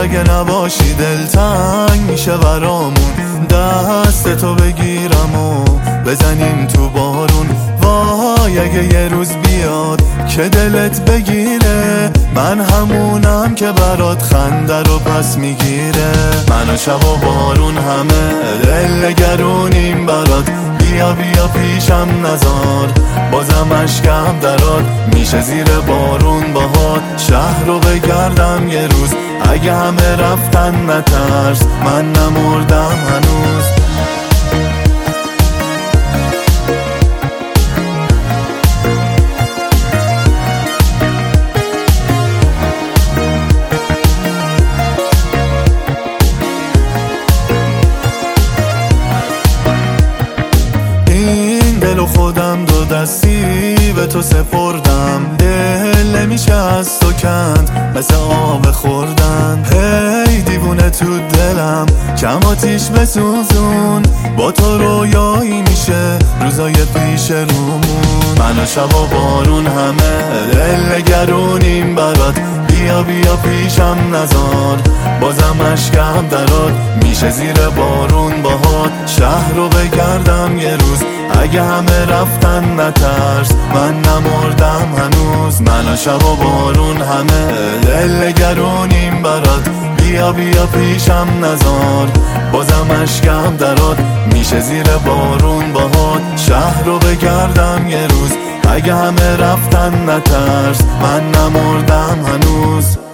اگه نباشی دلتنگ میشه برامون، دستتو بگیرم و بزنیم تو بارون. وای اگه یه روز بیاد که دلت بگیره، من همونم که برات خنده رو پس میگیره. من و شب و بارون همه دل نگرونیم برات، بیا بیا پیشم نزار بازم اشکم درات. میشه زیر بارون باهات شهر رو بگردم یه روز، اگه همه رفتن نترس من نمردم هنوز. دلو خودم دو دستی به تو سپردم، دل نمیشه از تو کند مثل آب خوردن. هی دیوونه تو دلم کم آتیش بسوزون، با تو رویایی میشه روزای پیش رومون. من و شب و بارون همه دل نگرونیم برات، بیا بیا پیشم نزار بازم اشکم درات. میشه زیر بارون باهات شهر رو بگردم یه روز، اگه همه رفتن نترس من نمردم هنوز. من و شب و بارون همه دل نگرونیم برات، بیا بیا پیشم نزار بازم اشکم درات. میشه زیر بارون باهات شهر رو بگردم یه روز، اگه همه رفتن نترس من نمردم هنوز.